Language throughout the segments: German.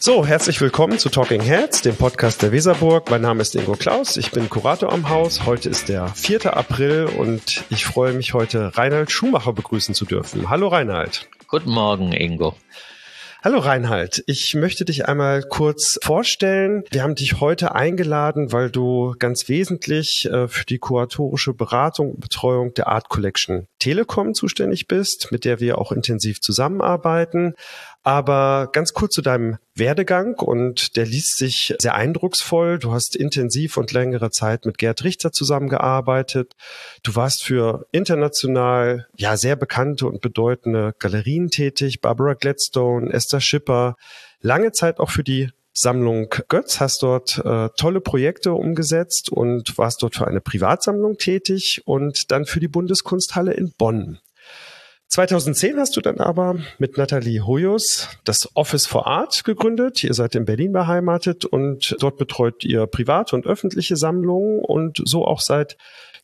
So, herzlich willkommen zu Talking Heads, dem Podcast der Weserburg. Mein Name ist Ingo Klaus, ich bin Kurator am Haus. Heute ist der 4. April und ich freue mich heute, Reinhard Schumacher begrüßen zu dürfen. Hallo Reinhard. Guten Morgen, Ingo. Hallo Reinhard, ich möchte dich einmal kurz vorstellen. Wir haben dich heute eingeladen, weil du ganz wesentlich für die kuratorische Beratung und Betreuung der Art Collection Telekom zuständig bist, mit der wir auch intensiv zusammenarbeiten. Aber ganz kurz zu deinem Werdegang, und der liest sich sehr eindrucksvoll. Du hast intensiv und längere Zeit mit Gerd Richter zusammengearbeitet. Du warst für international sehr bekannte und bedeutende Galerien tätig, Barbara Gladstone, Esther Schipper, lange Zeit auch für die Sammlung Götz, hast dort tolle Projekte umgesetzt und warst dort für eine Privatsammlung tätig und dann für die Bundeskunsthalle in Bonn. 2010 hast du dann aber mit Nathalie Hoyos das Office for Art gegründet. Ihr seid in Berlin beheimatet und dort betreut ihr private und öffentliche Sammlungen und so auch seit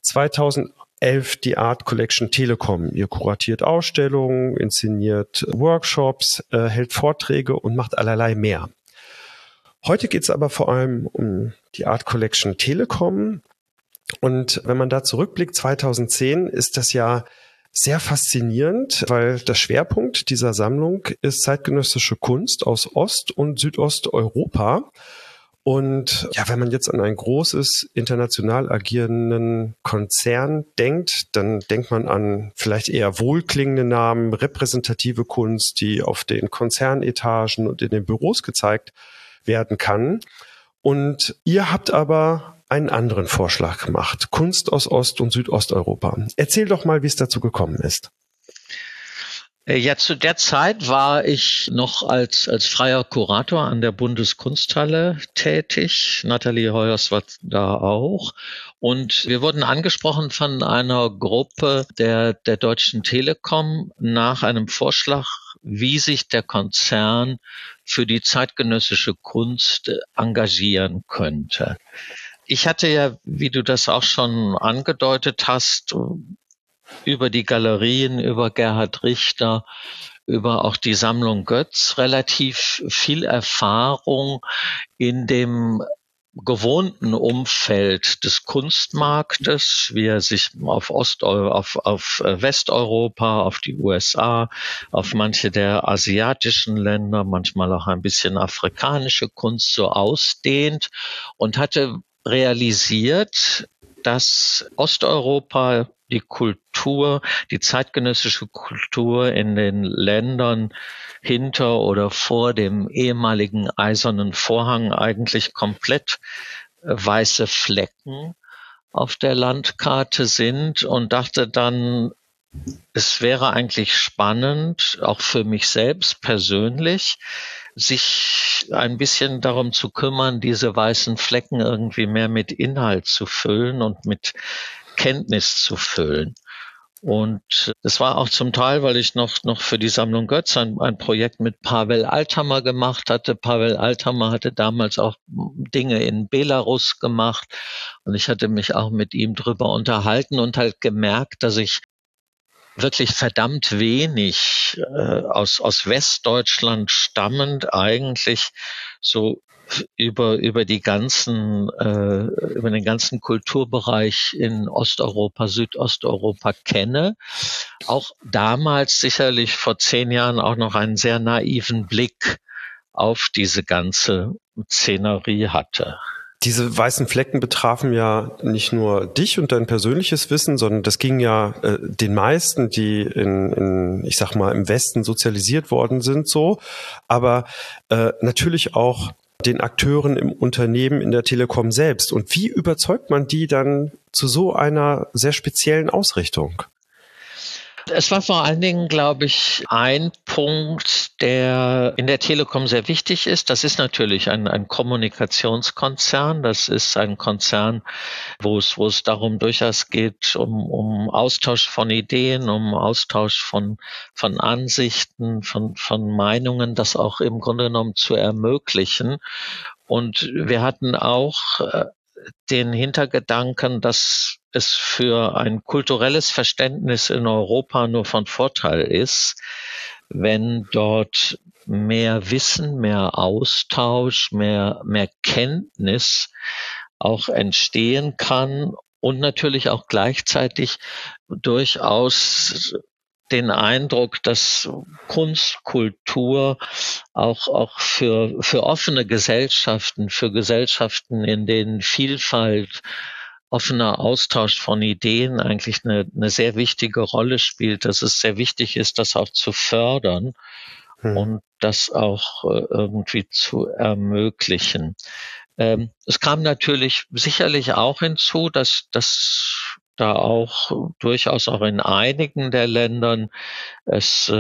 2011 die Art Collection Telekom. Ihr kuratiert Ausstellungen, inszeniert Workshops, hält Vorträge und macht allerlei mehr. Heute geht es aber vor allem um die Art Collection Telekom. Und wenn man da zurückblickt, 2010 ist das ja sehr faszinierend, weil der Schwerpunkt dieser Sammlung ist zeitgenössische Kunst aus Ost- und Südosteuropa. Und wenn man jetzt an ein großes, international agierenden Konzern denkt, dann denkt man an vielleicht eher wohlklingende Namen, repräsentative Kunst, die auf den Konzernetagen und in den Büros gezeigt werden kann. Und ihr habt aber einen anderen Vorschlag gemacht. Kunst aus Ost- und Südosteuropa. Erzähl doch mal, wie es dazu gekommen ist. Ja, zu der Zeit war ich noch als freier Kurator an der Bundeskunsthalle tätig. Nathalie Hoyos war da auch. Und wir wurden angesprochen von einer Gruppe der Deutschen Telekom nach einem Vorschlag, wie sich der Konzern für die zeitgenössische Kunst engagieren könnte. Ich hatte ja, wie du das auch schon angedeutet hast, über die Galerien, über Gerhard Richter, über auch die Sammlung Götz relativ viel Erfahrung in dem gewohnten Umfeld des Kunstmarktes, wie er sich auf Westeuropa, auf die USA, auf manche der asiatischen Länder, manchmal auch ein bisschen afrikanische Kunst so ausdehnt, und hatte realisiert, dass Osteuropa die zeitgenössische Kultur in den Ländern hinter oder vor dem ehemaligen Eisernen Vorhang eigentlich komplett weiße Flecken auf der Landkarte sind, und dachte dann, es wäre eigentlich spannend, auch für mich selbst persönlich, sich ein bisschen darum zu kümmern, diese weißen Flecken irgendwie mehr mit Inhalt zu füllen und mit Kenntnis zu füllen. Und das war auch zum Teil, weil ich noch für die Sammlung Götz ein Projekt mit Pavel Althammer gemacht hatte. Pavel Althammer hatte damals auch Dinge in Belarus gemacht, und ich hatte mich auch mit ihm drüber unterhalten und halt gemerkt, dass ich wirklich verdammt wenig aus Westdeutschland stammend eigentlich so über den ganzen Kulturbereich in Osteuropa, Südosteuropa kenne. Auch damals sicherlich vor 10 Jahren auch noch einen sehr naiven Blick auf diese ganze Szenerie hatte. Diese weißen Flecken betrafen ja nicht nur dich und dein persönliches Wissen, sondern das ging ja den meisten, die ich sag mal, im Westen sozialisiert worden sind, so. Aber natürlich auch den Akteuren im Unternehmen, in der Telekom selbst. Und wie überzeugt man die dann zu so einer sehr speziellen Ausrichtung? Es war vor allen Dingen, glaube ich, ein Punkt, der in der Telekom sehr wichtig ist. Das ist natürlich ein Kommunikationskonzern. Das ist ein Konzern, wo es darum durchaus geht, um Austausch von Ideen, um Austausch von Ansichten, von Meinungen, das auch im Grunde genommen zu ermöglichen. Und wir hatten auch den Hintergedanken, dass es für ein kulturelles Verständnis in Europa nur von Vorteil ist, wenn dort mehr Wissen, mehr Austausch, mehr Kenntnis auch entstehen kann und natürlich auch gleichzeitig durchaus den Eindruck, dass Kunst, Kultur auch für offene Gesellschaften, für Gesellschaften, in denen Vielfalt, offener Austausch von Ideen eigentlich eine sehr wichtige Rolle spielt, dass es sehr wichtig ist, das auch zu fördern und das auch irgendwie zu ermöglichen. Es kam natürlich sicherlich auch hinzu, dass da auch durchaus auch in einigen der Ländern es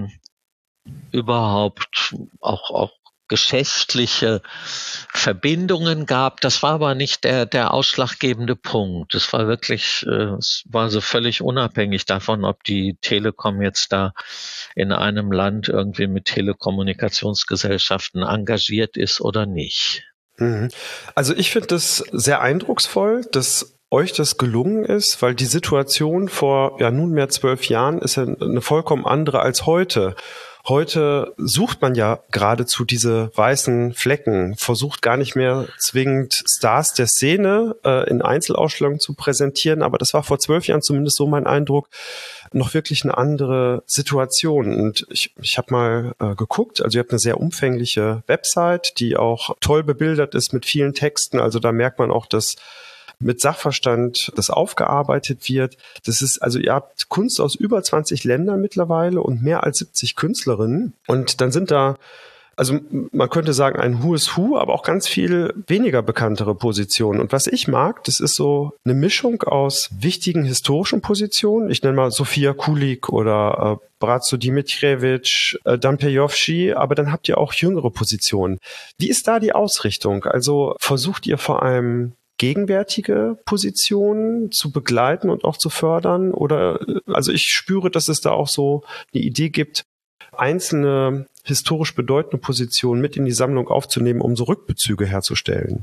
überhaupt auch geschäftliche Verbindungen gab. Das war aber nicht der ausschlaggebende Punkt. Es war wirklich, es war so völlig unabhängig davon, ob die Telekom jetzt da in einem Land irgendwie mit Telekommunikationsgesellschaften engagiert ist oder nicht. Also ich finde das sehr eindrucksvoll, dass euch das gelungen ist, weil die Situation vor nunmehr 12 Jahren ist ja eine vollkommen andere als heute. Heute sucht man ja geradezu diese weißen Flecken, versucht gar nicht mehr zwingend Stars der Szene in Einzelausstellungen zu präsentieren, aber das war vor 12 Jahren zumindest so mein Eindruck, noch wirklich eine andere Situation. Und ich habe mal geguckt, also ihr habt eine sehr umfängliche Website, die auch toll bebildert ist mit vielen Texten, also da merkt man auch, dass mit Sachverstand das aufgearbeitet wird. Das ist, also ihr habt Kunst aus über 20 Ländern mittlerweile und mehr als 70 Künstlerinnen. Und dann sind da, also man könnte sagen, ein Who is Who, aber auch ganz viel weniger bekanntere Positionen. Und was ich mag, das ist so eine Mischung aus wichtigen historischen Positionen. Ich nenne mal Sofia Kulik oder Bratzo Dimitrijevic, Dan Pejovschi, aber dann habt ihr auch jüngere Positionen. Wie ist da die Ausrichtung? Also versucht ihr vor allem gegenwärtige Positionen zu begleiten und auch zu fördern? Oder, also ich spüre, dass es da auch so eine Idee gibt, einzelne historisch bedeutende Positionen mit in die Sammlung aufzunehmen, um so Rückbezüge herzustellen.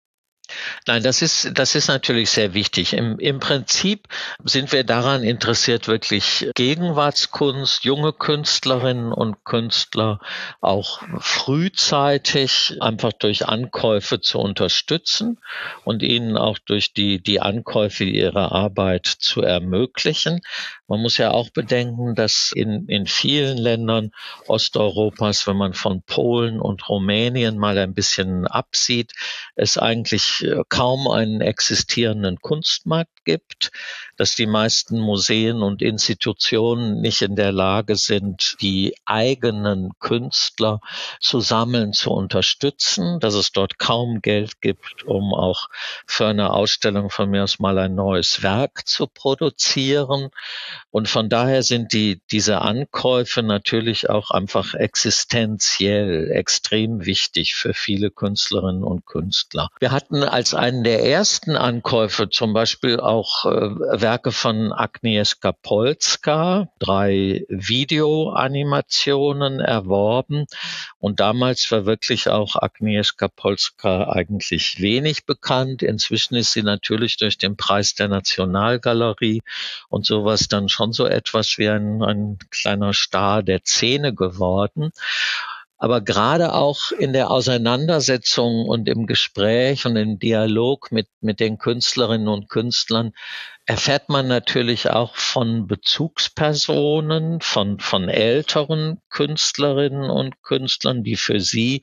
Nein, das ist natürlich sehr wichtig. Im Prinzip sind wir daran interessiert, wirklich Gegenwartskunst, junge Künstlerinnen und Künstler auch frühzeitig einfach durch Ankäufe zu unterstützen und ihnen auch durch die Ankäufe ihre Arbeit zu ermöglichen. Man muss ja auch bedenken, dass in vielen Ländern Osteuropas, wenn man von Polen und Rumänien mal ein bisschen absieht, es eigentlich kaum einen existierenden Kunstmarkt gibt, dass die meisten Museen und Institutionen nicht in der Lage sind, die eigenen Künstler zu sammeln, zu unterstützen, dass es dort kaum Geld gibt, um auch für eine Ausstellung von mir aus mal ein neues Werk zu produzieren. Und von daher sind diese Ankäufe natürlich auch einfach existenziell extrem wichtig für viele Künstlerinnen und Künstler. Wir hatten als einen der ersten Ankäufe zum Beispiel auch Werke von Agnieszka Polska, 3 Videoanimationen erworben. Und damals war wirklich auch Agnieszka Polska eigentlich wenig bekannt. Inzwischen ist sie natürlich durch den Preis der Nationalgalerie und sowas dann schon so etwas wie ein kleiner Star der Szene geworden. Aber gerade auch in der Auseinandersetzung und im Gespräch und im Dialog mit den Künstlerinnen und Künstlern erfährt man natürlich auch von Bezugspersonen, von älteren Künstlerinnen und Künstlern, die für sie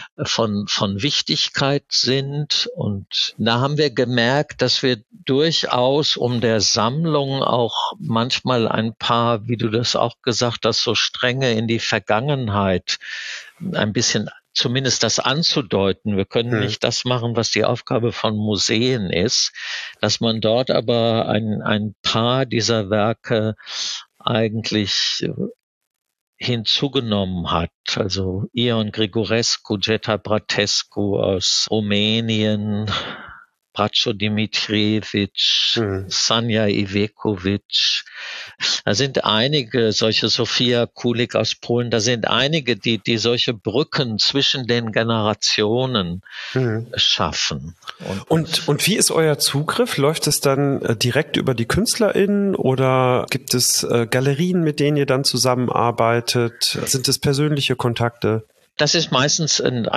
von Wichtigkeit sind. Und da haben wir gemerkt, dass wir durchaus um der Sammlung auch manchmal ein paar, wie du das auch gesagt hast, so Stränge in die Vergangenheit ein bisschen zumindest das anzudeuten. Wir können nicht das machen, was die Aufgabe von Museen ist, dass man dort aber ein paar dieser Werke eigentlich hinzugenommen hat. Also Ion Grigorescu, Jeta Bratescu aus Rumänien, Braco Dimitrijević, Mhm. Sanja Iveković. Da sind einige, solche Sofia Kulik aus Polen, da sind einige, die solche Brücken zwischen den Generationen Mhm. schaffen. Und wie ist euer Zugriff? Läuft es dann direkt über die KünstlerInnen oder gibt es Galerien, mit denen ihr dann zusammenarbeitet? Sind es persönliche Kontakte? Das ist meistens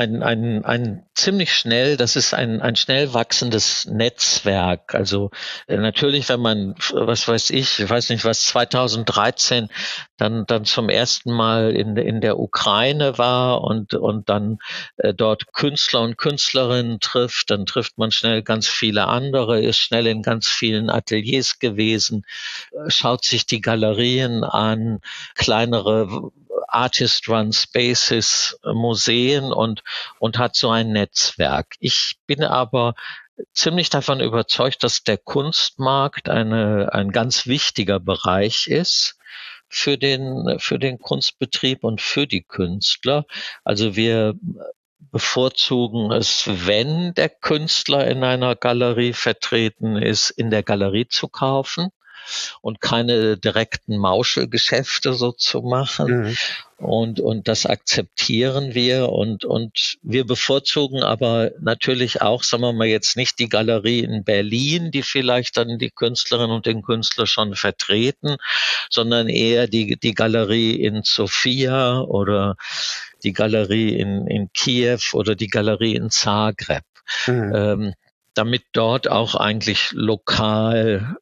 ein ziemlich schnell, das ist ein schnell wachsendes Netzwerk. Also natürlich, wenn man, was weiß ich weiß nicht was, 2013 dann zum ersten Mal in der Ukraine war und dann dort Künstler und Künstlerinnen trifft, dann trifft man schnell ganz viele andere, ist schnell in ganz vielen Ateliers gewesen, schaut sich die Galerien an, kleinere Artist-Run Spaces, Museen und hat so ein Netzwerk. Ich bin aber ziemlich davon überzeugt, dass der Kunstmarkt ein ganz wichtiger Bereich ist für den Kunstbetrieb und für die Künstler. Also wir bevorzugen es, wenn der Künstler in einer Galerie vertreten ist, in der Galerie zu kaufen und keine direkten Mauschelgeschäfte so zu machen. Mhm. Und das akzeptieren wir und wir bevorzugen aber natürlich auch, sagen wir mal jetzt nicht die Galerie in Berlin, die vielleicht dann die Künstlerin und den Künstler schon vertreten, sondern eher die Galerie in Sofia oder die Galerie in Kiew oder die Galerie in Zagreb. Mhm. Damit dort auch eigentlich lokal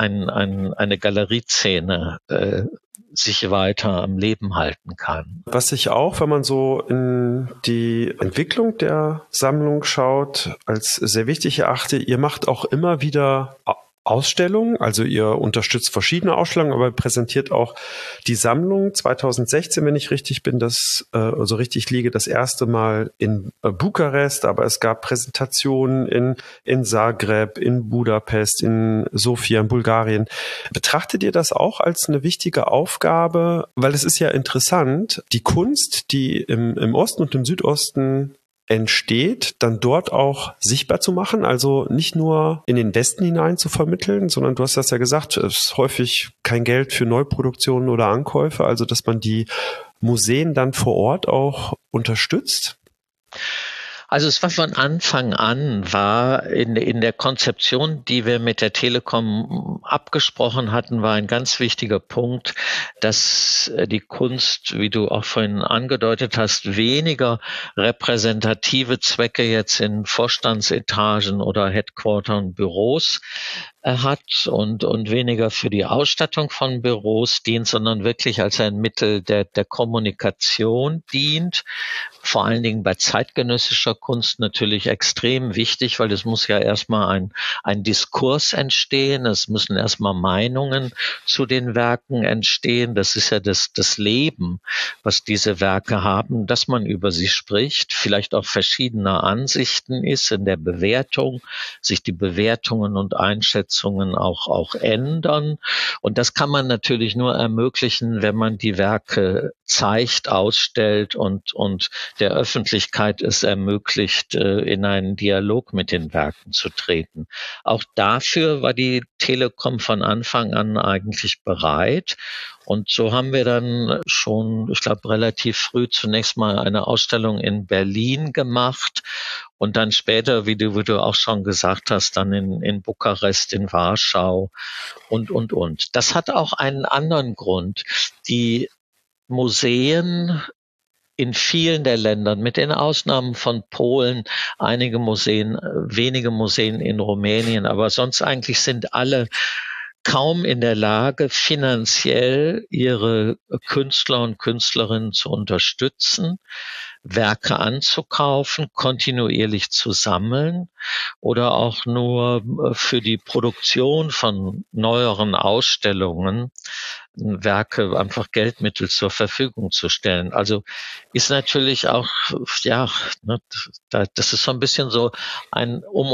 eine Galerieszene sich weiter am Leben halten kann. Was ich auch, wenn man so in die Entwicklung der Sammlung schaut, als sehr wichtig erachte, ihr macht auch immer wieder Ausstellungen, also ihr unterstützt verschiedene Ausstellungen, aber präsentiert auch die Sammlung 2016, wenn ich richtig bin, also richtig liege, das erste Mal in Bukarest, aber es gab Präsentationen in Zagreb, in Budapest, in Sofia, in Bulgarien. Betrachtet ihr das auch als eine wichtige Aufgabe? Weil es ist ja interessant, die Kunst, die im Osten und im Südosten entsteht, dann dort auch sichtbar zu machen, also nicht nur in den Westen hinein zu vermitteln, sondern du hast das ja gesagt, es ist häufig kein Geld für Neuproduktionen oder Ankäufe, also dass man die Museen dann vor Ort auch unterstützt. Also es war von Anfang an, war in der Konzeption, die wir mit der Telekom abgesprochen hatten, war ein ganz wichtiger Punkt, dass die Kunst, wie du auch vorhin angedeutet hast, weniger repräsentative Zwecke jetzt in Vorstandsetagen oder Headquartern, Büros hat und weniger für die Ausstattung von Büros dient, sondern wirklich als ein Mittel der Kommunikation dient. Vor allen Dingen bei zeitgenössischer Kunst natürlich extrem wichtig, weil es muss ja erstmal ein Diskurs entstehen, es müssen erstmal Meinungen zu den Werken entstehen. Das ist ja das Leben, was diese Werke haben, dass man über sie spricht, vielleicht auch verschiedener Ansichten ist in der Bewertung, sich die Bewertungen und Einschätzungen auch ändern. Und das kann man natürlich nur ermöglichen, wenn man die Werke zeigt, ausstellt und der Öffentlichkeit es ermöglicht, in einen Dialog mit den Werken zu treten. Auch dafür war die Telekom von Anfang an eigentlich bereit. Und so haben wir dann schon, ich glaube, relativ früh zunächst mal eine Ausstellung in Berlin gemacht und dann später, wie du auch schon gesagt hast, dann in Bukarest, in Warschau und. Das hat auch einen anderen Grund. Die Museen in vielen der Ländern, mit den Ausnahmen von Polen, einige Museen, wenige Museen in Rumänien, aber sonst eigentlich sind alle kaum in der Lage, finanziell ihre Künstler und Künstlerinnen zu unterstützen, Werke anzukaufen, kontinuierlich zu sammeln oder auch nur für die Produktion von neueren Ausstellungen Werke einfach Geldmittel zur Verfügung zu stellen. Also ist natürlich auch, ja, das ist so ein bisschen so um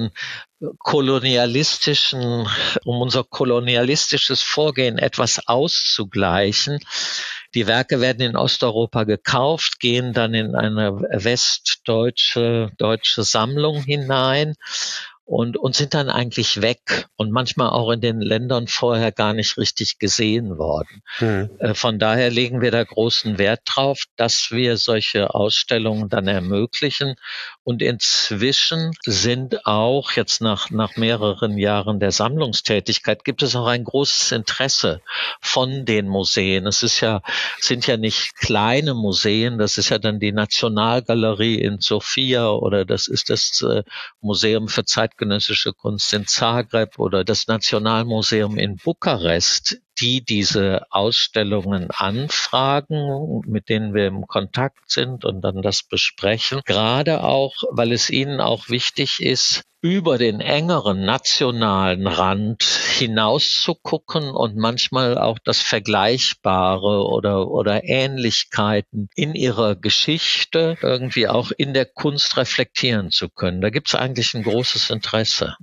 unser kolonialistisches Vorgehen etwas auszugleichen. Die Werke werden in Osteuropa gekauft, gehen dann in eine deutsche Sammlung hinein und sind dann eigentlich weg und manchmal auch in den Ländern vorher gar nicht richtig gesehen worden. Von daher legen wir da großen Wert drauf, dass wir solche Ausstellungen dann ermöglichen. Und inzwischen sind auch jetzt nach mehreren Jahren der Sammlungstätigkeit gibt es auch ein großes Interesse von den Museen. Sind ja nicht kleine Museen, das ist ja dann die Nationalgalerie in Sofia oder das ist das Museum für zeitgenössische Kunst in Zagreb oder das Nationalmuseum in Bukarest, die diese Ausstellungen anfragen, mit denen wir im Kontakt sind und dann das besprechen. Gerade auch, weil es ihnen auch wichtig ist, über den engeren nationalen Rand hinaus zu gucken und manchmal auch das Vergleichbare oder Ähnlichkeiten in ihrer Geschichte irgendwie auch in der Kunst reflektieren zu können. Da gibt es eigentlich ein großes Interesse.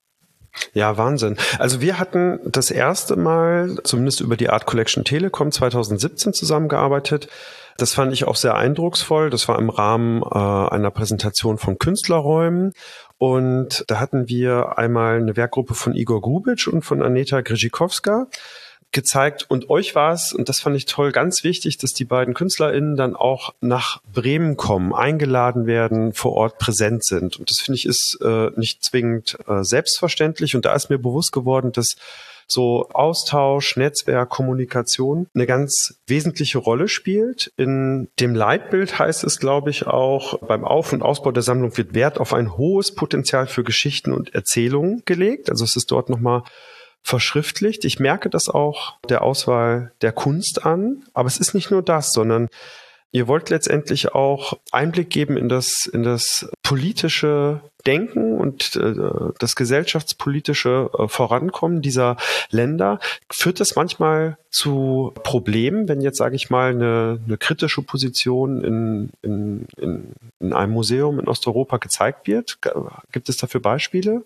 Ja, Wahnsinn. Also wir hatten das erste Mal, zumindest über die Art Collection Telekom 2017 zusammengearbeitet. Das fand ich auch sehr eindrucksvoll. Das war im Rahmen einer Präsentation von Künstlerräumen. Und da hatten wir einmal eine Werkgruppe von Igor Grubitsch und von Aneta Grzikowska gezeigt. Und euch war es, und das fand ich toll, ganz wichtig, dass die beiden KünstlerInnen dann auch nach Bremen kommen, eingeladen werden, vor Ort präsent sind. Und das finde ich ist nicht zwingend selbstverständlich. Und da ist mir bewusst geworden, dass so Austausch, Netzwerk, Kommunikation eine ganz wesentliche Rolle spielt. In dem Leitbild heißt es, glaube ich, auch, beim Auf- und Ausbau der Sammlung wird Wert auf ein hohes Potenzial für Geschichten und Erzählungen gelegt. Also es ist dort nochmal verschriftlicht. Ich merke das auch der Auswahl der Kunst an. Aber es ist nicht nur das, sondern ihr wollt letztendlich auch Einblick geben in das politische Denken und das gesellschaftspolitische Vorankommen dieser Länder. Führt das manchmal zu Problemen, wenn jetzt, sage ich mal, eine kritische Position in einem Museum in Osteuropa gezeigt wird? Gibt es dafür Beispiele?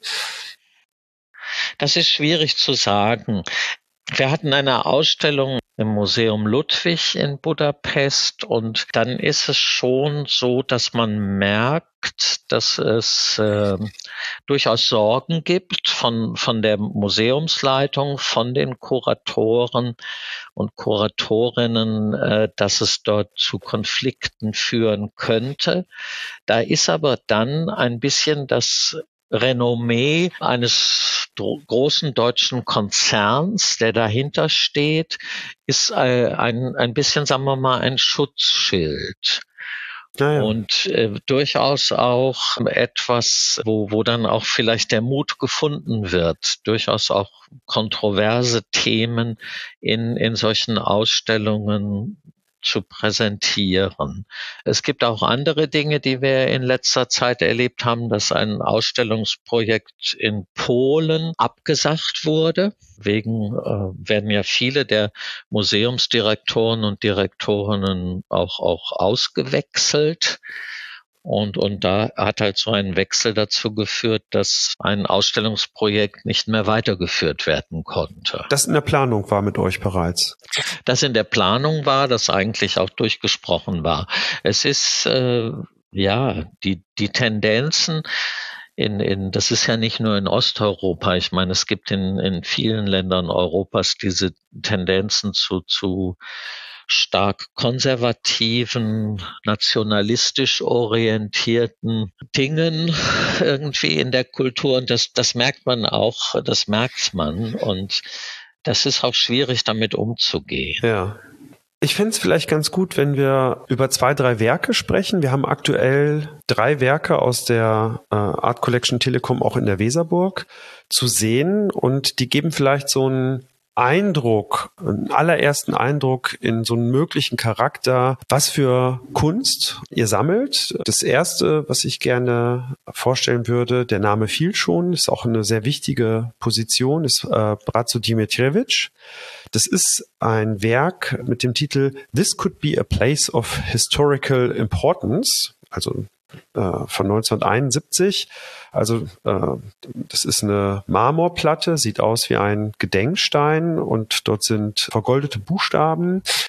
Das ist schwierig zu sagen. Wir hatten eine Ausstellung im Museum Ludwig in Budapest und dann ist es schon so, dass man merkt, dass es durchaus Sorgen gibt von der Museumsleitung, von den Kuratoren und Kuratorinnen, dass es dort zu Konflikten führen könnte. Da ist aber dann ein bisschen das Renommee eines großen deutschen Konzerns, der dahinter steht, ist ein bisschen, sagen wir mal, ein Schutzschild. Ja. Und durchaus auch etwas, wo dann auch vielleicht der Mut gefunden wird, durchaus auch kontroverse Themen in solchen Ausstellungen zu präsentieren. Es gibt auch andere Dinge, die wir in letzter Zeit erlebt haben, dass ein Ausstellungsprojekt in Polen abgesagt wurde. Wegen werden ja viele der Museumsdirektoren und Direktorinnen auch ausgewechselt. Und da hat halt so ein Wechsel dazu geführt, dass ein Ausstellungsprojekt nicht mehr weitergeführt werden konnte. Das in der Planung war mit euch bereits? Das in der Planung war, das eigentlich auch durchgesprochen war. Es ist, die Tendenzen das ist ja nicht nur in Osteuropa. Ich meine, es gibt in vielen Ländern Europas diese Tendenzen zu stark konservativen, nationalistisch orientierten Dingen irgendwie in der Kultur. Und das merkt man auch, das merkt man. Und das ist auch schwierig, damit umzugehen. Ja. Ich fände es vielleicht ganz gut, wenn wir über 2, 3 Werke sprechen. Wir haben aktuell 3 Werke aus der Art Collection Telekom auch in der Weserburg zu sehen und die geben vielleicht so einen allerersten Eindruck in so einen möglichen Charakter, was für Kunst ihr sammelt. Das erste, was ich gerne vorstellen würde, der Name fiel schon, ist auch eine sehr wichtige Position, ist Bratzo Dimitrijević. Das ist ein Werk mit dem Titel This Could Be a Place of Historical Importance, also von 1971. Also das ist eine Marmorplatte, sieht aus wie ein Gedenkstein und dort sind vergoldete Buchstaben.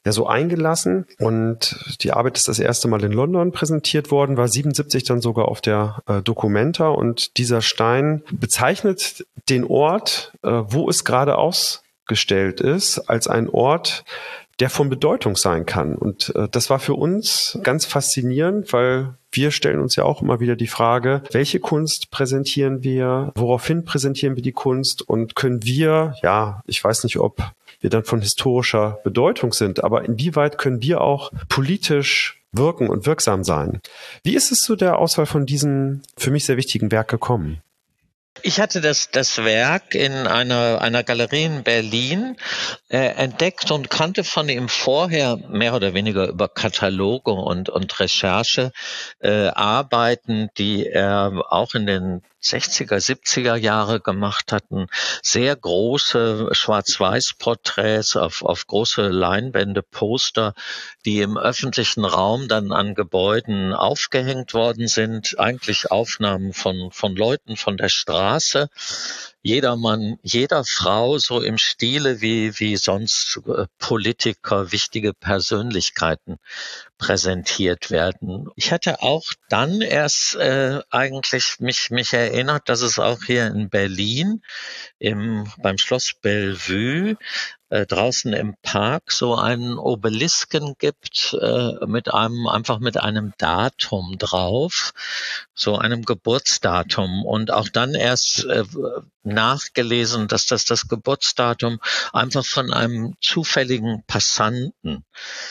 ja so eingelassen. Und die Arbeit ist das erste Mal in London präsentiert worden, war 77 dann sogar auf der Documenta. Und dieser Stein bezeichnet den Ort, wo es gerade ausgestellt ist, als ein Ort, der von Bedeutung sein kann. Und das war für uns ganz faszinierend, weil wir stellen uns ja auch immer wieder die Frage, welche Kunst präsentieren wir, woraufhin präsentieren wir die Kunst und können wir, ja, ich weiß nicht, ob wir dann von historischer Bedeutung sind, aber inwieweit können wir auch politisch wirken und wirksam sein? Wie ist es zu der Auswahl von diesem für mich sehr wichtigen Werk gekommen? Ich hatte das Werk in einer Galerie in Berlin entdeckt und kannte von ihm vorher mehr oder weniger über Kataloge und Recherche Arbeiten, die er auch in den 60er, 70er Jahre gemacht hatten, sehr große Schwarz-Weiß-Porträts auf große Leinwände, Poster, die im öffentlichen Raum dann an Gebäuden aufgehängt worden sind, eigentlich Aufnahmen von Leuten von der Straße. Jeder Mann, jeder Frau, so im Stile wie sonst Politiker, wichtige Persönlichkeiten präsentiert werden. Ich hatte auch dann erst eigentlich mich erinnert, dass es auch hier in Berlin beim Schloss Bellevue draußen im Park so einen Obelisken gibt mit einem Datum drauf, so einem Geburtsdatum, und auch dann erst nachgelesen, dass das Geburtsdatum einfach von einem zufälligen Passanten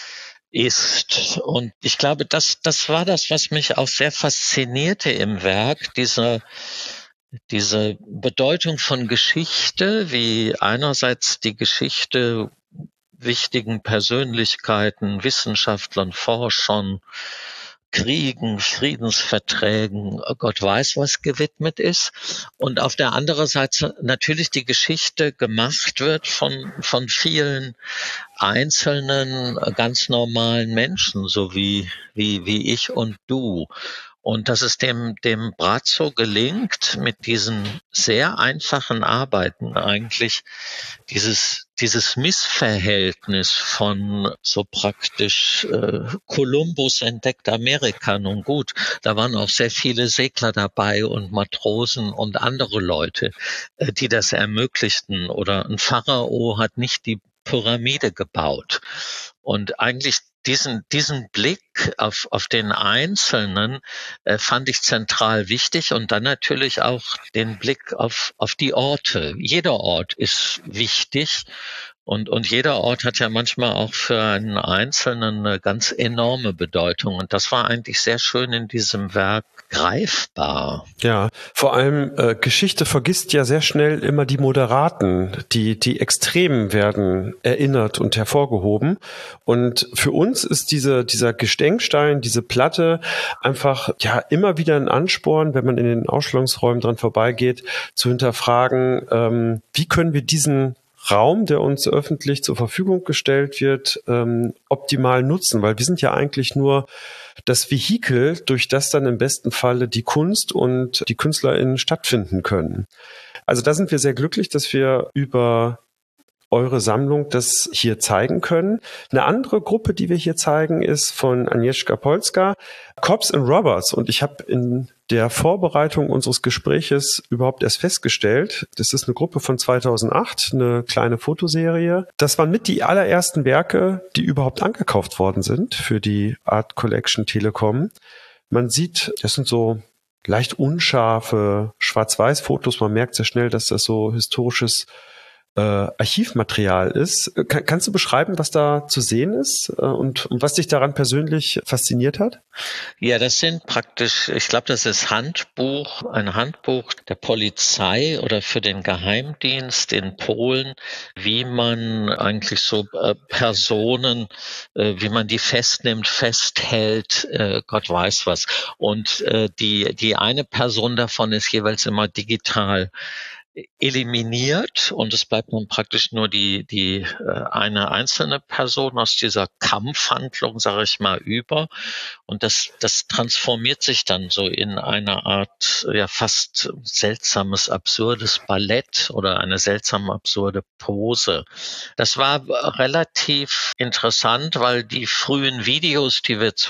ist. Und ich glaube, das war das, was mich auch sehr faszinierte im Werk, diese Bedeutung von Geschichte, wie einerseits die Geschichte wichtigen Persönlichkeiten, Wissenschaftlern, Forschern, Kriegen, Friedensverträgen, Gott weiß was gewidmet ist. Und auf der anderen Seite natürlich die Geschichte gemacht wird von vielen einzelnen, ganz normalen Menschen, so wie ich und du. Und dass es dem Brazzo gelingt, mit diesen sehr einfachen Arbeiten eigentlich dieses Missverhältnis von so praktisch Kolumbus entdeckt Amerika. Nun gut, da waren auch sehr viele Segler dabei und Matrosen und andere Leute, die das ermöglichten. Oder ein Pharao hat nicht die Pyramide gebaut. Und eigentlich diesen Blick auf den Einzelnen fand ich zentral wichtig, und dann natürlich auch den Blick auf die Orte. Jeder Ort ist wichtig, und jeder Ort hat ja manchmal auch für einen Einzelnen eine ganz enorme Bedeutung, und das war eigentlich sehr schön in diesem Werk greifbar. Ja, vor allem Geschichte vergisst ja sehr schnell immer die Moderaten, die Extremen werden erinnert und hervorgehoben. Und für uns ist dieser Gedenkstein, diese Platte einfach ja immer wieder ein Ansporn, wenn man in den Ausstellungsräumen dran vorbeigeht, zu hinterfragen, wie können wir diesen Raum, der uns öffentlich zur Verfügung gestellt wird, optimal nutzen, weil wir sind ja eigentlich nur das Vehikel, durch das dann im besten Falle die Kunst und die KünstlerInnen stattfinden können. Also da sind wir sehr glücklich, dass wir über eure Sammlung das hier zeigen können. Eine andere Gruppe, die wir hier zeigen, ist von Agnieszka Polska, Cops and Robbers. Und ich habe in der Vorbereitung unseres Gespräches überhaupt erst festgestellt, das ist eine Gruppe von 2008, eine kleine Fotoserie. Das waren mit die allerersten Werke, die überhaupt angekauft worden sind für die Art Collection Telekom. Man sieht, das sind so leicht unscharfe Schwarz-Weiß-Fotos. Man merkt sehr schnell, dass das so historisches Archivmaterial ist. Kannst du beschreiben, was da zu sehen ist und was dich daran persönlich fasziniert hat? Ja, das sind praktisch, ich glaube, das ist ein Handbuch der Polizei oder für den Geheimdienst in Polen, wie man eigentlich so Personen, wie man die festnimmt, festhält, Gott weiß was. Und die eine Person davon ist jeweils immer digital eliminiert und es bleibt nun praktisch nur eine einzelne Person aus dieser Kampfhandlung, sage ich mal, über. Und das transformiert sich dann so in eine Art, ja, fast seltsames, absurdes Ballett oder eine seltsam absurde Pose. Das war relativ interessant, weil die frühen Videos,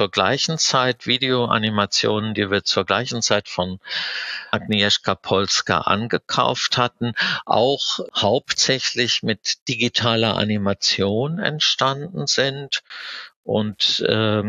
Videoanimationen, die wir zur gleichen Zeit von Agnieszka Polska angekauft hatten, auch hauptsächlich mit digitaler Animation entstanden sind. Und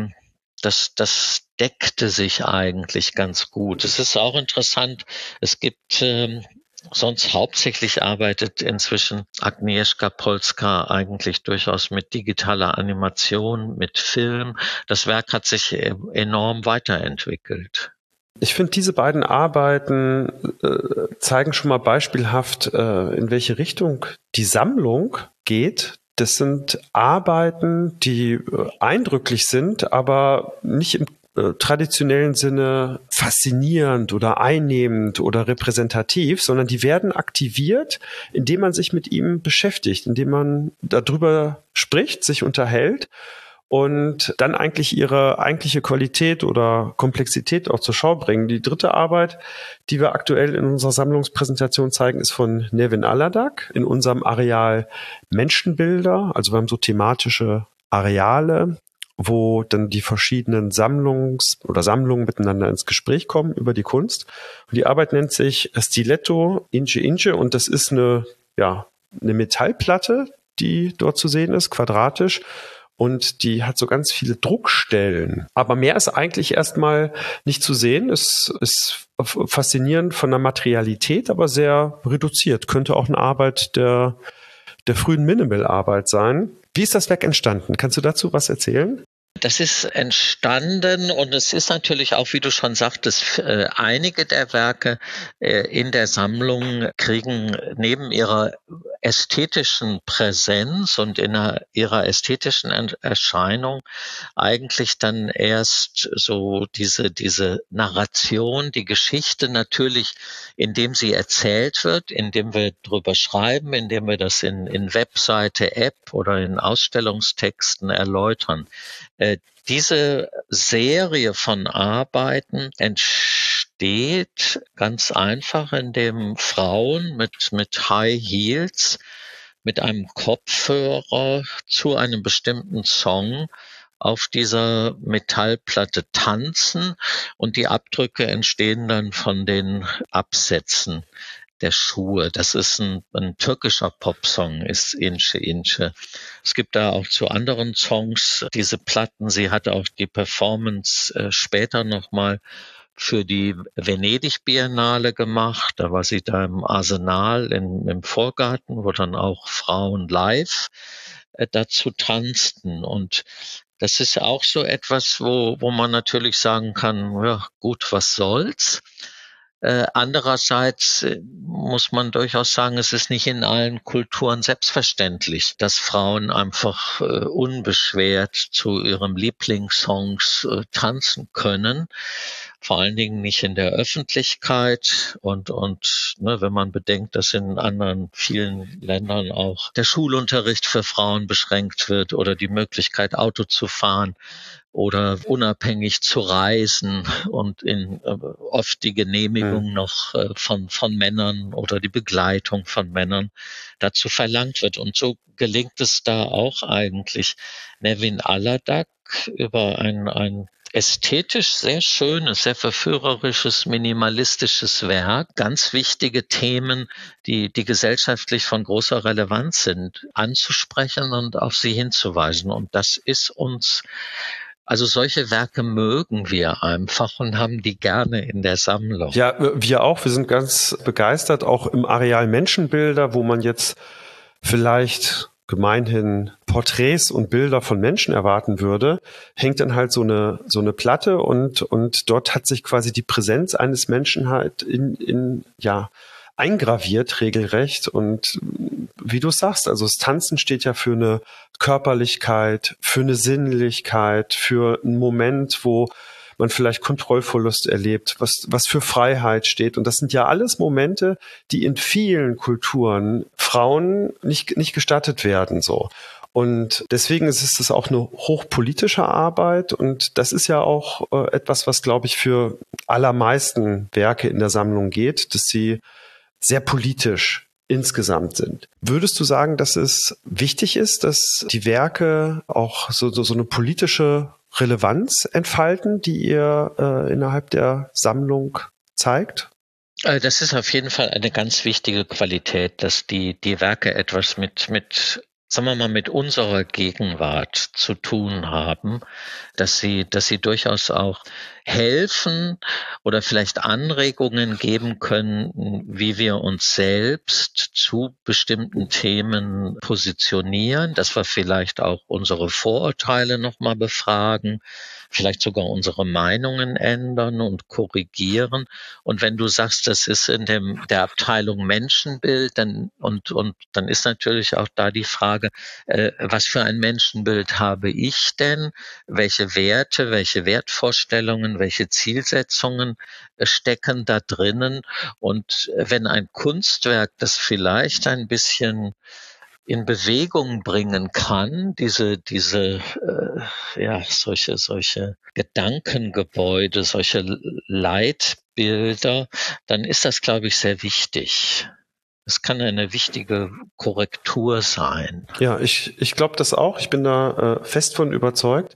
das deckte sich eigentlich ganz gut. Es ist auch interessant, es gibt sonst hauptsächlich arbeitet inzwischen Agnieszka Polska eigentlich durchaus mit digitaler Animation, mit Film. Das Werk hat sich enorm weiterentwickelt. Ich finde, diese beiden Arbeiten zeigen schon mal beispielhaft, in welche Richtung die Sammlung geht. Das sind Arbeiten, die eindrücklich sind, aber nicht im traditionellen Sinne faszinierend oder einnehmend oder repräsentativ, sondern die werden aktiviert, indem man sich mit ihm beschäftigt, indem man darüber spricht, sich unterhält und dann eigentlich ihre eigentliche Qualität oder Komplexität auch zur Schau bringen. Die dritte Arbeit, die wir aktuell in unserer Sammlungspräsentation zeigen, ist von Nevin Aladak in unserem Areal Menschenbilder. Also wir haben so thematische Areale, wo dann die verschiedenen Sammlungen miteinander ins Gespräch kommen über die Kunst. Und die Arbeit nennt sich Stiletto Ince Ince und das ist eine Metallplatte, die dort zu sehen ist, quadratisch. Und die hat so ganz viele Druckstellen. Aber mehr ist eigentlich erstmal nicht zu sehen. Es ist faszinierend von der Materialität, aber sehr reduziert. Könnte auch eine Arbeit der frühen Minimal-Arbeit sein. Wie ist das Werk entstanden? Kannst du dazu was erzählen? Das ist entstanden und es ist natürlich auch, wie du schon sagtest, einige der Werke in der Sammlung kriegen neben ihrer ästhetischen Präsenz und ihrer ästhetischen Erscheinung eigentlich dann erst so diese Narration, die Geschichte natürlich, indem sie erzählt wird, indem wir drüber schreiben, indem wir das in Webseite, App oder in Ausstellungstexten erläutern. Diese Serie von Arbeiten entsteht ganz einfach, indem Frauen mit High Heels, mit einem Kopfhörer zu einem bestimmten Song auf dieser Metallplatte tanzen und die Abdrücke entstehen dann von den Absätzen der Schuhe. Das ist ein türkischer Popsong, ist Ince Ince. Es gibt da auch zu anderen Songs diese Platten. Sie hatte auch die Performance später nochmal für die Venedig Biennale gemacht. Da war sie da im Arsenal im Vorgarten, wo dann auch Frauen live dazu tanzten. Und das ist auch so etwas, wo man natürlich sagen kann, ja gut, was soll's? Andererseits muss man durchaus sagen, es ist nicht in allen Kulturen selbstverständlich, dass Frauen einfach unbeschwert zu ihrem Lieblingssongs tanzen können. Vor allen Dingen nicht in der Öffentlichkeit und wenn man bedenkt, dass in anderen vielen Ländern auch der Schulunterricht für Frauen beschränkt wird oder die Möglichkeit, Auto zu fahren oder unabhängig zu reisen und oft die Genehmigung noch von Männern oder die Begleitung von Männern dazu verlangt wird. Und so gelingt es da auch eigentlich Nevin Aladak über ein ästhetisch sehr schönes, sehr verführerisches, minimalistisches Werk, ganz wichtige Themen, die gesellschaftlich von großer Relevanz sind, anzusprechen und auf sie hinzuweisen. Und das ist uns, also solche Werke mögen wir einfach und haben die gerne in der Sammlung. Ja, wir auch. Wir sind ganz begeistert, auch im Areal Menschenbilder, wo man jetzt vielleicht gemeinhin Porträts und Bilder von Menschen erwarten würde, hängt dann halt so eine Platte und dort hat sich quasi die Präsenz eines Menschen halt eingraviert regelrecht. Und wie du sagst, also das Tanzen steht ja für eine Körperlichkeit, für eine Sinnlichkeit, für einen Moment, wo man vielleicht Kontrollverlust erlebt, was für Freiheit steht. Und das sind ja alles Momente, die in vielen Kulturen Frauen nicht gestattet werden, so. Und deswegen ist es auch eine hochpolitische Arbeit. Und das ist ja auch etwas, was, glaube ich, für allermeisten Werke in der Sammlung geht, dass sie sehr politisch insgesamt sind. Würdest du sagen, dass es wichtig ist, dass die Werke auch so eine politische Relevanz entfalten, die ihr innerhalb der Sammlung zeigt? Das ist auf jeden Fall eine ganz wichtige Qualität, dass die Werke etwas sagen wir mal, mit unserer Gegenwart zu tun haben, dass sie durchaus auch helfen oder vielleicht Anregungen geben können, wie wir uns selbst zu bestimmten Themen positionieren, dass wir vielleicht auch unsere Vorurteile nochmal befragen, vielleicht sogar unsere Meinungen ändern und korrigieren. Und wenn du sagst, das ist in der Abteilung Menschenbild, dann ist natürlich auch da die Frage, was für ein Menschenbild habe ich denn? Welche Werte, welche Wertvorstellungen, welche Zielsetzungen stecken da drinnen? Und wenn ein Kunstwerk das vielleicht ein bisschen in Bewegung bringen kann, solche Gedankengebäude, solche Leitbilder, dann ist das, glaube ich, sehr wichtig. Es kann eine wichtige Korrektur sein. Ja, ich glaube das auch. Ich bin da fest von überzeugt.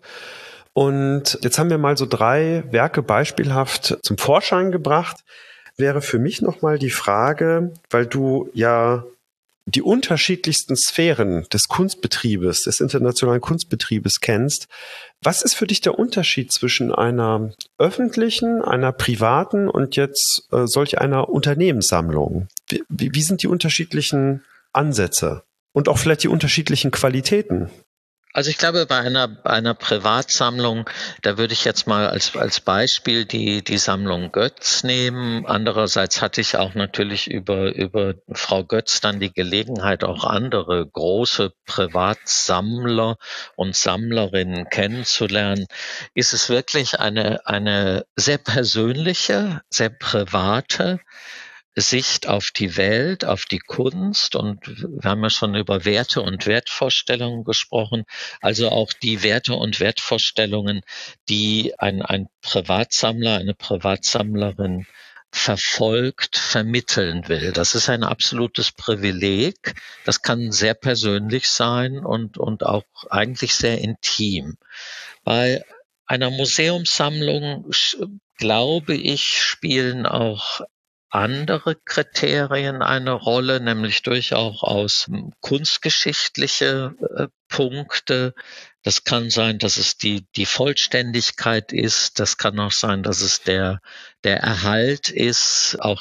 Und jetzt haben wir mal so 3 Werke beispielhaft zum Vorschein gebracht. Wäre für mich nochmal die Frage, weil du ja die unterschiedlichsten Sphären des Kunstbetriebes, des internationalen Kunstbetriebes kennst. Was ist für dich der Unterschied zwischen einer öffentlichen, einer privaten und jetzt solch einer Unternehmenssammlung? Wie sind die unterschiedlichen Ansätze und auch vielleicht die unterschiedlichen Qualitäten? Also ich glaube, bei einer Privatsammlung, da würde ich jetzt mal als Beispiel die Sammlung Götz nehmen. Andererseits hatte ich auch natürlich über Frau Götz dann die Gelegenheit, auch andere große Privatsammler und Sammlerinnen kennenzulernen. Ist es wirklich eine sehr persönliche, sehr private Sicht auf die Welt, auf die Kunst, und wir haben ja schon über Werte und Wertvorstellungen gesprochen, also auch die Werte und Wertvorstellungen, die ein Privatsammler, eine Privatsammlerin verfolgt, vermitteln will. Das ist ein absolutes Privileg. Das kann sehr persönlich sein und auch eigentlich sehr intim. Bei einer Museumssammlung, glaube ich, spielen auch andere Kriterien eine Rolle, nämlich durchaus kunstgeschichtliche Punkte. Das kann sein, dass es die Vollständigkeit ist. Das kann auch sein, dass es der Erhalt ist, auch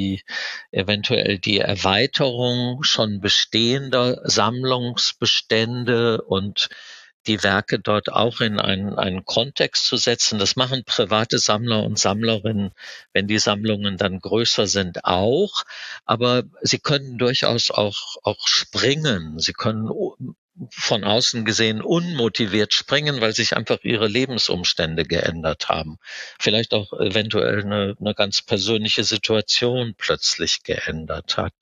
eventuell die Erweiterung schon bestehender Sammlungsbestände und die Werke dort auch in einen Kontext zu setzen. Das machen private Sammler und Sammlerinnen, wenn die Sammlungen dann größer sind, auch. Aber sie können durchaus auch springen. Sie können von außen gesehen unmotiviert springen, weil sich einfach ihre Lebensumstände geändert haben. Vielleicht auch eventuell eine ganz persönliche Situation plötzlich geändert hat.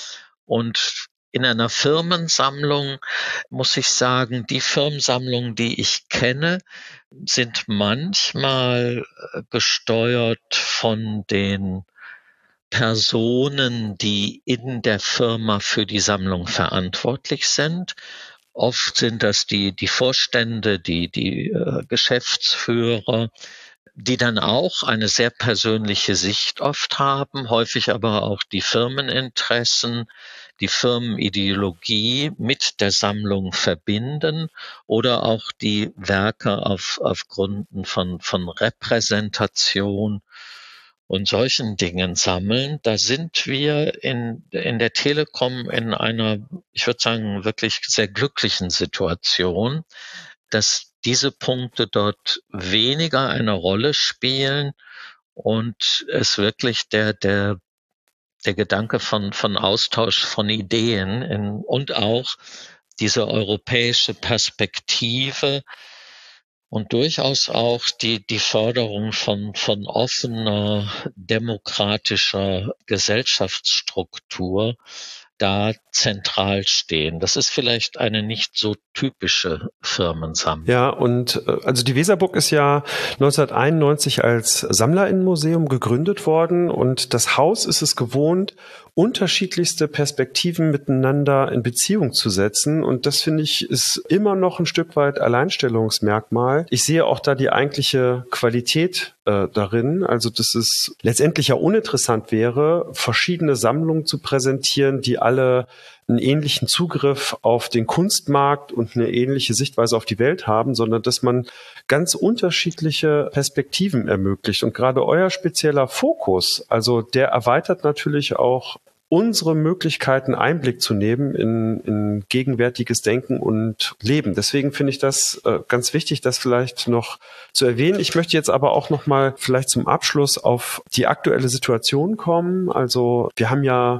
Und in einer Firmensammlung muss ich sagen, die Firmensammlungen, die ich kenne, sind manchmal gesteuert von den Personen, die in der Firma für die Sammlung verantwortlich sind. Oft sind das die Vorstände, die Geschäftsführer, die dann auch eine sehr persönliche Sicht oft haben, häufig aber auch die Firmeninteressen, die Firmenideologie mit der Sammlung verbinden oder auch die Werke auf Gründen von Repräsentation und solchen Dingen sammeln. Da sind wir in der Telekom in einer, ich würde sagen, wirklich sehr glücklichen Situation, dass diese Punkte dort weniger eine Rolle spielen und es wirklich der Gedanke von Austausch von Ideen und auch diese europäische Perspektive und durchaus auch die Förderung von offener, demokratischer Gesellschaftsstruktur da zentral stehen. Das ist vielleicht eine nicht so typische Firmensammlung. Ja, und also die Weserburg ist ja 1991 als Sammlerinnenmuseum gegründet worden und das Haus ist es gewohnt, unterschiedlichste Perspektiven miteinander in Beziehung zu setzen. Und das, finde ich, ist immer noch ein Stück weit Alleinstellungsmerkmal. Ich sehe auch da die eigentliche Qualität darin, also dass es letztendlich ja uninteressant wäre, verschiedene Sammlungen zu präsentieren, die alle einen ähnlichen Zugriff auf den Kunstmarkt und eine ähnliche Sichtweise auf die Welt haben, sondern dass man ganz unterschiedliche Perspektiven ermöglicht. Und gerade euer spezieller Fokus, also der erweitert natürlich auch unsere Möglichkeiten, Einblick zu nehmen in gegenwärtiges Denken und Leben. Deswegen finde ich das ganz wichtig, das vielleicht noch zu erwähnen. Ich möchte jetzt aber auch noch mal vielleicht zum Abschluss auf die aktuelle Situation kommen. Also wir haben ja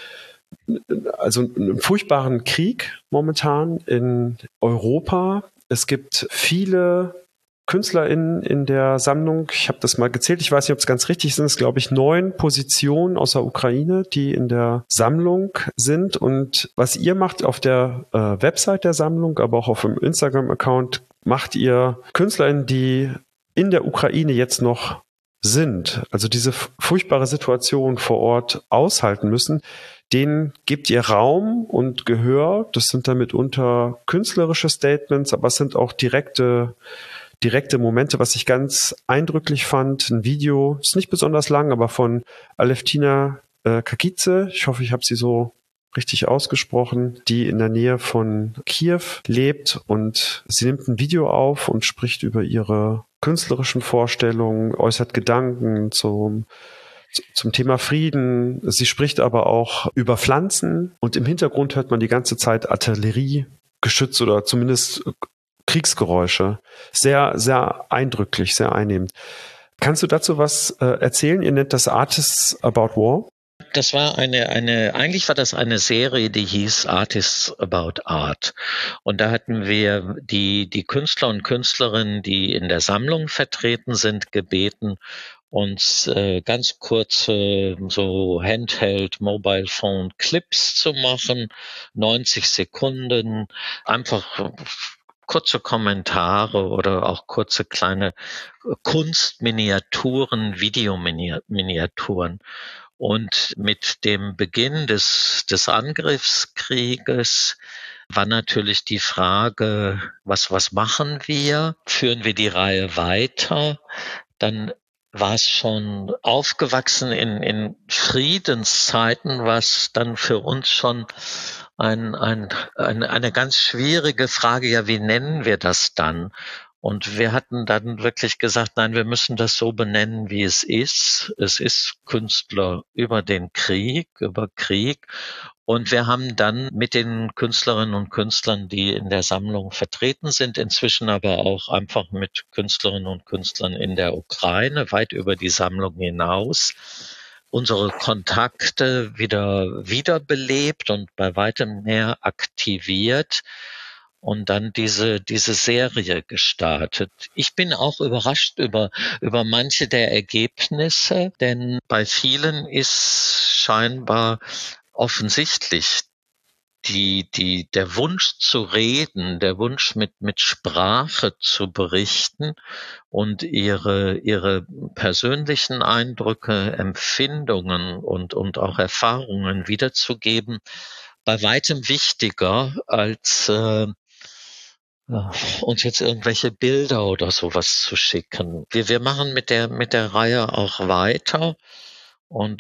einen furchtbaren Krieg momentan in Europa. Es gibt viele KünstlerInnen in der Sammlung. Ich habe das mal gezählt. Ich weiß nicht, ob es ganz richtig sind. Es sind, glaube ich, 9 Positionen aus der Ukraine, die in der Sammlung sind. Und was ihr macht auf der Website der Sammlung, aber auch auf dem Instagram-Account, macht ihr KünstlerInnen, die in der Ukraine jetzt noch sind, also diese furchtbare Situation vor Ort aushalten müssen, denen gebt ihr Raum und Gehör. Das sind dann mitunter künstlerische Statements, aber es sind auch direkte Momente, was ich ganz eindrücklich fand. Ein Video, ist nicht besonders lang, aber von Aleftina Kakice, ich hoffe, ich habe sie so richtig ausgesprochen, die in der Nähe von Kiew lebt, und sie nimmt ein Video auf und spricht über ihre künstlerischen Vorstellungen, äußert Gedanken zum Thema Frieden. Sie spricht aber auch über Pflanzen, und im Hintergrund hört man die ganze Zeit Artilleriegeschütze oder zumindest Kriegsgeräusche. Sehr, sehr eindrücklich, sehr einnehmend. Kannst du dazu was erzählen? Ihr nennt das Artists About War. Das war eigentlich war das eine Serie, die hieß Artists About Art. Und da hatten wir die Künstler und Künstlerinnen, die in der Sammlung vertreten sind, gebeten, uns ganz kurze, so Handheld, Mobile Phone Clips zu machen, 90 Sekunden, einfach kurze Kommentare oder auch kurze kleine Kunstminiaturen, Videominiaturen. Und mit dem Beginn des Angriffskrieges war natürlich die Frage, was machen wir? Führen wir die Reihe weiter? Dann war es schon aufgewachsen in Friedenszeiten, was dann für uns schon eine ganz schwierige Frage, ja, wie nennen wir das dann? Und wir hatten dann wirklich gesagt, nein, wir müssen das so benennen, wie es ist. Es ist Künstler über den Krieg, über Krieg. Und wir haben dann mit den Künstlerinnen und Künstlern, die in der Sammlung vertreten sind, inzwischen aber auch einfach mit Künstlerinnen und Künstlern in der Ukraine, weit über die Sammlung hinaus, unsere Kontakte wiederbelebt und bei weitem mehr aktiviert und dann diese Serie gestartet. Ich bin auch überrascht über manche der Ergebnisse, denn bei vielen ist scheinbar offensichtlich der Wunsch zu reden, der Wunsch mit Sprache zu berichten und ihre persönlichen Eindrücke, Empfindungen und auch Erfahrungen wiederzugeben, bei weitem wichtiger als uns jetzt irgendwelche Bilder oder sowas zu schicken. Wir machen mit der Reihe auch weiter und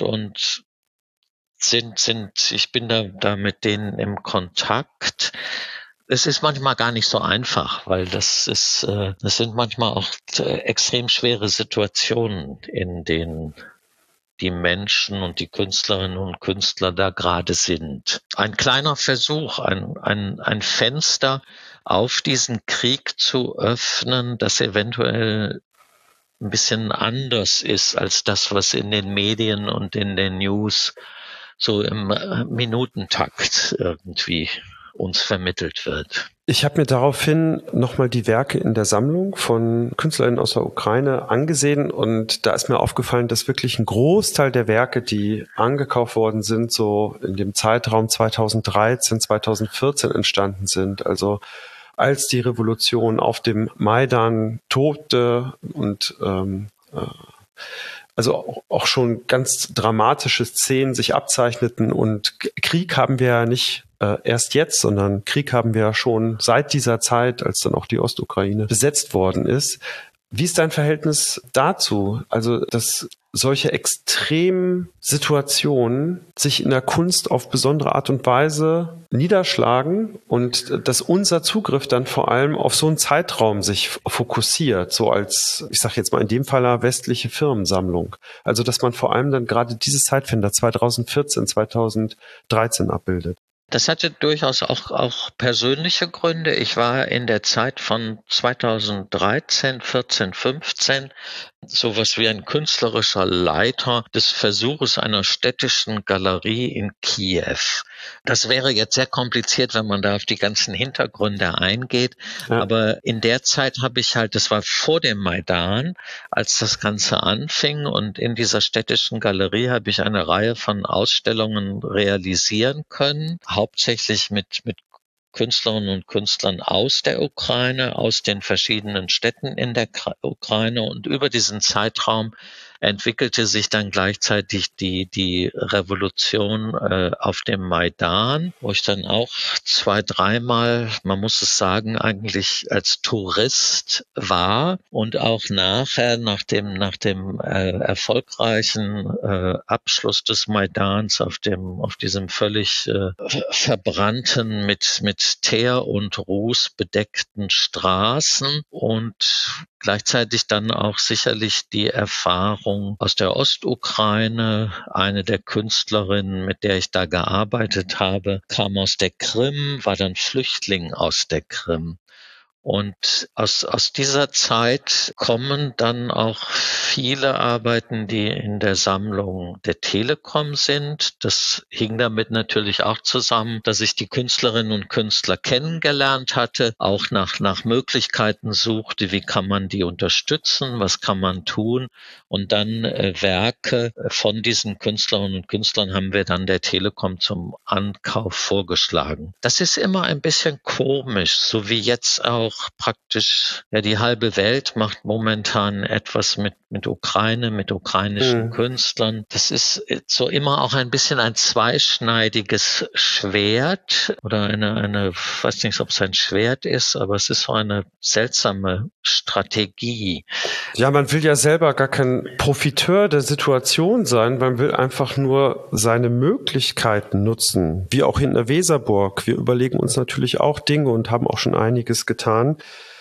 ich bin da mit denen im Kontakt. Es ist manchmal gar nicht so einfach, weil das sind manchmal auch extrem schwere Situationen, in denen die Menschen und die Künstlerinnen und Künstler da gerade sind. Ein kleiner Versuch, ein Fenster auf diesen Krieg zu öffnen, das eventuell ein bisschen anders ist als das, was in den Medien und in den News so im Minutentakt irgendwie uns vermittelt wird. Ich habe mir daraufhin nochmal die Werke in der Sammlung von KünstlerInnen aus der Ukraine angesehen und da ist mir aufgefallen, dass wirklich ein Großteil der Werke, die angekauft worden sind, so in dem Zeitraum 2013, 2014 entstanden sind. Also als die Revolution auf dem Maidan tobte und also auch schon ganz dramatische Szenen sich abzeichneten und Krieg haben wir ja nicht erst jetzt, sondern Krieg haben wir ja schon seit dieser Zeit, als dann auch die Ostukraine besetzt worden ist. Wie ist dein Verhältnis dazu? Also, dass solche extremen Situationen sich in der Kunst auf besondere Art und Weise niederschlagen und dass unser Zugriff dann vor allem auf so einen Zeitraum sich fokussiert, so als, ich sage jetzt mal in dem Fall eine westliche Firmensammlung. Also, dass man vor allem dann gerade dieses Zeitfenster 2014, 2013 abbildet. Das hatte durchaus auch persönliche Gründe. Ich war in der Zeit von 2013, 14, 15 sowas wie ein künstlerischer Leiter des Versuches einer städtischen Galerie in Kiew. Das wäre jetzt sehr kompliziert, wenn man da auf die ganzen Hintergründe eingeht. Ja. Aber in der Zeit habe ich halt, das war vor dem Maidan, als das Ganze anfing. Und in dieser städtischen Galerie habe ich eine Reihe von Ausstellungen realisieren können, hauptsächlich mit Künstlerinnen und Künstlern aus der Ukraine, aus den verschiedenen Städten in der Ukraine. Und über diesen Zeitraum entwickelte sich dann gleichzeitig die Revolution auf dem Maidan, wo ich dann auch 2-, 3-mal, man muss es sagen, eigentlich als Tourist war und auch nachher nach dem erfolgreichen Abschluss des Maidans auf diesem völlig verbrannten mit Teer und Ruß bedeckten Straßen und gleichzeitig dann auch sicherlich die Erfahrung aus der Ostukraine. Eine der Künstlerinnen, mit der ich da gearbeitet habe, kam aus der Krim, war dann Flüchtling aus der Krim. Und aus dieser Zeit kommen dann auch viele Arbeiten, die in der Sammlung der Telekom sind. Das hing damit natürlich auch zusammen, dass ich die Künstlerinnen und Künstler kennengelernt hatte, auch nach Möglichkeiten suchte, wie kann man die unterstützen, was kann man tun. Und dann Werke von diesen Künstlerinnen und Künstlern haben wir dann der Telekom zum Ankauf vorgeschlagen. Das ist immer ein bisschen komisch, so wie jetzt auch praktisch, ja, die halbe Welt macht momentan etwas mit Ukraine, mit ukrainischen Künstlern. Das ist so immer auch ein bisschen ein zweischneidiges Schwert oder eine, weiß nicht, ob es ein Schwert ist, aber es ist so eine seltsame Strategie. Ja, man will ja selber gar kein Profiteur der Situation sein, man will einfach nur seine Möglichkeiten nutzen, wie auch in der Weserburg. Wir überlegen uns natürlich auch Dinge und haben auch schon einiges getan.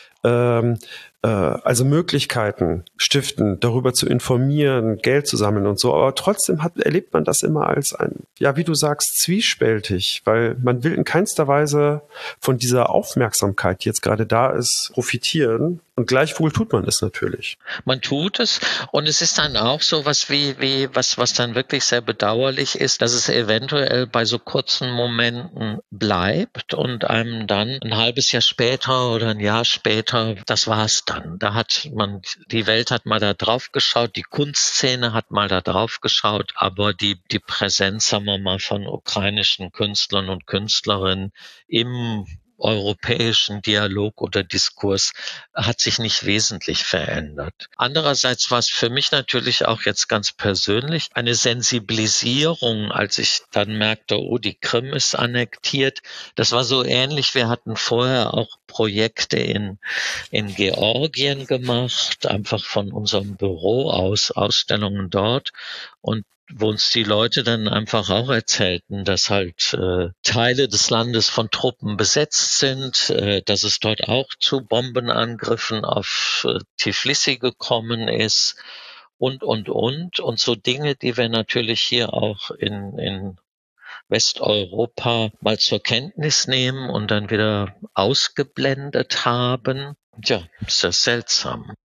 Also Möglichkeiten stiften, darüber zu informieren, Geld zu sammeln und so. Aber trotzdem erlebt man das immer als ein, ja, wie du sagst, zwiespältig, weil man will in keinster Weise von dieser Aufmerksamkeit, die jetzt gerade da ist, profitieren. Und gleichwohl tut man es natürlich. Man tut es und es ist dann auch so was was dann wirklich sehr bedauerlich ist, dass es eventuell bei so kurzen Momenten bleibt und einem dann ein halbes Jahr später oder ein Jahr später, das war's dann. Die Welt hat mal da drauf geschaut, die Kunstszene hat mal da drauf geschaut, aber die Präsenz, sagen wir mal, von ukrainischen Künstlern und Künstlerinnen im europäischen Dialog oder Diskurs hat sich nicht wesentlich verändert. Andererseits war es für mich natürlich auch jetzt ganz persönlich eine Sensibilisierung, als ich dann merkte, oh, die Krim ist annektiert. Das war so ähnlich. Wir hatten vorher auch Projekte in Georgien gemacht, einfach von unserem Büro aus, Ausstellungen dort. Und wo uns die Leute dann einfach auch erzählten, dass halt Teile des Landes von Truppen besetzt sind, dass es dort auch zu Bombenangriffen auf Tiflissi gekommen ist und so Dinge, die wir natürlich hier auch in Westeuropa mal zur Kenntnis nehmen und dann wieder ausgeblendet haben. Ja, ist das seltsam.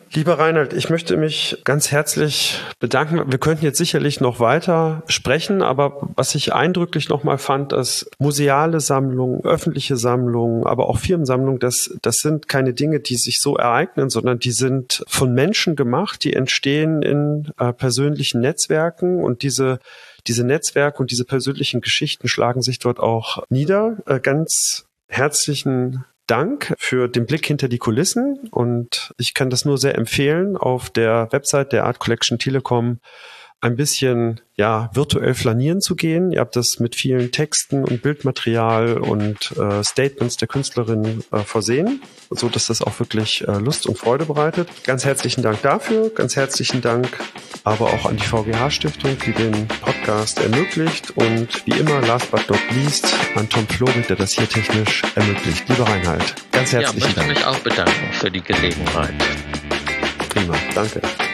Lieber Reinhard, ich möchte mich ganz herzlich bedanken. Wir könnten jetzt sicherlich noch weiter sprechen, aber was ich eindrücklich nochmal fand, dass museale Sammlungen, öffentliche Sammlungen, aber auch Firmensammlungen, das sind keine Dinge, die sich so ereignen, sondern die sind von Menschen gemacht, die entstehen in persönlichen Netzwerken, und diese Netzwerke und diese persönlichen Geschichten schlagen sich dort auch nieder. Ganz herzlichen Dank für den Blick hinter die Kulissen, und ich kann das nur sehr empfehlen, auf der Website der Art Collection Telekom ein bisschen virtuell flanieren zu gehen. Ihr habt das mit vielen Texten und Bildmaterial und Statements der Künstlerin versehen, so dass das auch wirklich Lust und Freude bereitet. Ganz herzlichen Dank dafür, ganz herzlichen Dank aber auch an die VGH-Stiftung, die den Podcast ermöglicht, und wie immer, last but not least, an Tom Florit, der das hier technisch ermöglicht. Lieber Reinhard, ganz herzlichen Dank. Ich möchte mich auch bedanken für die Gelegenheit. Prima, danke.